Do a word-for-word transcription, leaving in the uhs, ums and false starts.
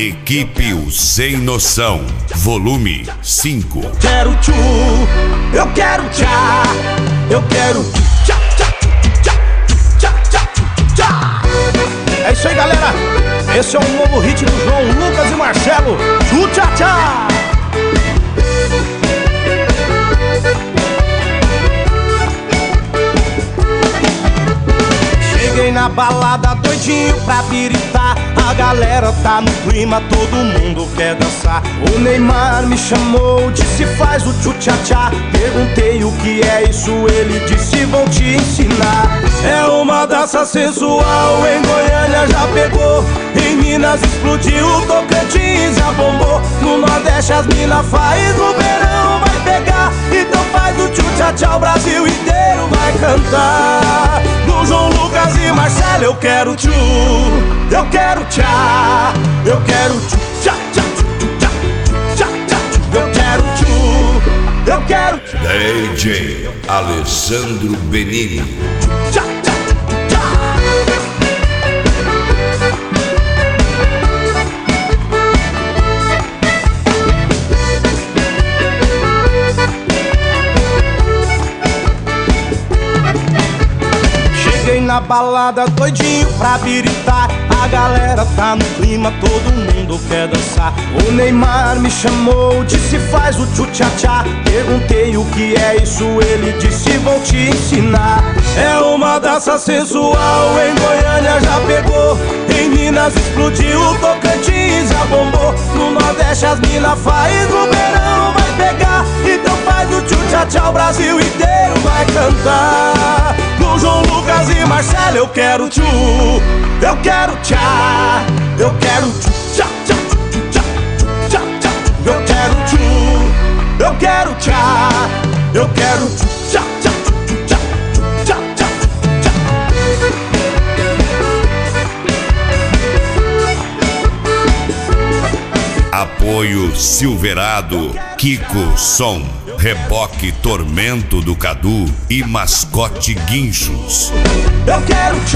Equipe O Sem Noção, volume cinco. Quero tchu, eu quero tchá, eu quero tchá, tchá, tchá, tchá, tchá, tchá. É isso aí, galera. Esse é um novo hit do João Lucas e Marcelo, Tchu Tchá Tchá. Cheguei na balada doidinho pra piritar. A galera tá no clima, todo mundo quer dançar. O Neymar me chamou, disse faz o tchu tchá tchá. Perguntei o que é isso, ele disse vou te ensinar. É uma dança sensual, em Goiânia já pegou, em Minas explodiu, Tocantins já bombou. No Nordeste as mina faz, no verão vai pegar. Então faz o tchu tchá tchá, o Brasil inteiro vai cantar. No João Lucas e Marcelo eu quero tchu, eu quero tchá, eu quero tchu tchá tchá tchá tchá tchá tchu. Eu quero tchu, eu quero tchu. D J Alessandro Benini. Tchá tchá tchá. Cheguei na balada doidinho pra piritar. A galera tá no clima, todo mundo quer dançar. O Neymar me chamou, disse faz o tchu tchá tchá. Perguntei o que é isso, ele disse vou te ensinar. É uma dança sensual, em Goiânia já pegou, em Minas explodiu, Tocantins já bombou. No Nordeste as mina faz, no verão vai pegar. Então faz o tchu tchá tchá, o Brasil inteiro vai cantar. No João Lucas e Marcelo eu quero tchu, eu quero tchá, eu quero tchu tchá tchá tchá tchá tchá. Eu quero tchu, eu quero tchá, eu quero tchu tchá tchá tchá tchá tchá tchá. Apoio Silverado, Kiko Som, Reboque Tormento do Cadu e Mascote Guinchos. Eu quero tchu.